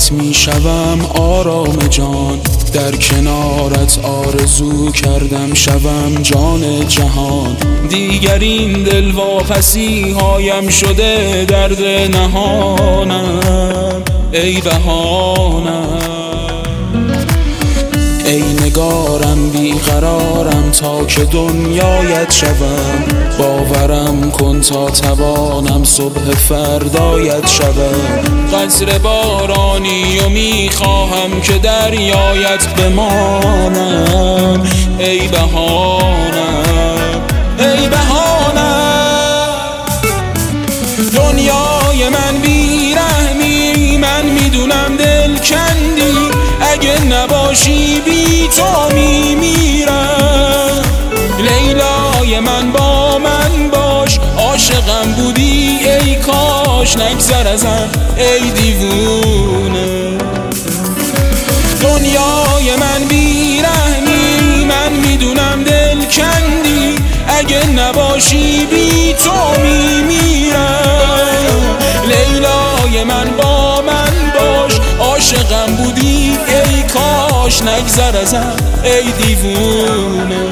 یادت میشوم آرام جان، در کنارت آرزو کردم شوم جان جهان. دیگر این دل واپسی هایم شده درد نهانم، ای بهانم. ای نگارم بیقرارم تا که دنیایت شوم، باورم کن تا توانم صبح فردایت شوم. قطره بارانی و میخواهم که دریایت بمانم، ای بهانم، ای بهانم. دنیای من بیرحمی، من میدونم دل کندی، اگه نباشی بی تو میمیرم. لیلای من با من باش، عاشقم بودی ای کاش، نگذر ازم ای دیوونه. دنیای من بیرحمی، من میدونم دل کندی، اگه نباشی بی تو میمیرم. لیلای من با من باش، عاشقم بودی ای کاش، نگذر ازم ای دیوونه.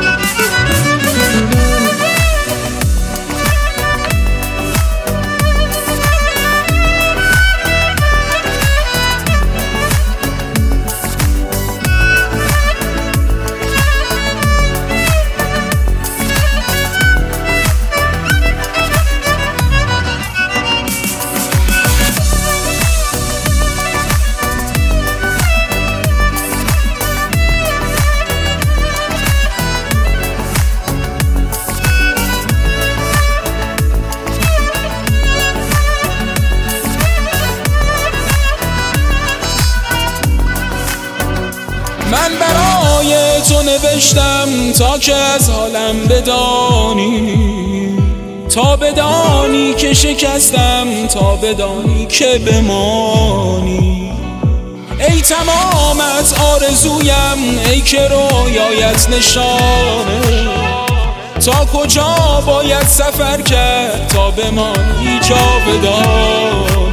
من برای تو نوشتم تا که از حالم بدانی، تا بدانی که شکستم، تا بدانی که بمانی. ای تمامت آرزویم، ای که رویایت نشانه، تا کجا باید سفر کرد تا بمانی جاودانه.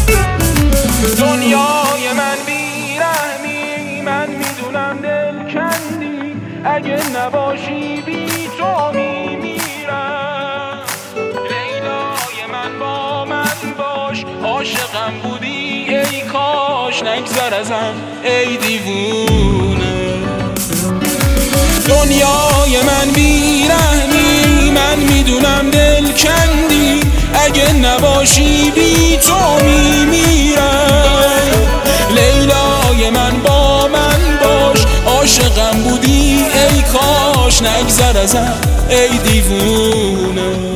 دنیای من بیرحمی، من میدونم دل کندی، اگه نباشی بی تو میمیرم. لیلای من با من باش، عاشقم بودی ای کاش، نگذر ازم ای دیوونه. دنیای من بیرحمی، من میدونم دل کندی، اگه نباشی بی تو میمیرم. لیلای من با من باش، عاشقم بودی ای کاش، نگذر ازم ای دیوونه.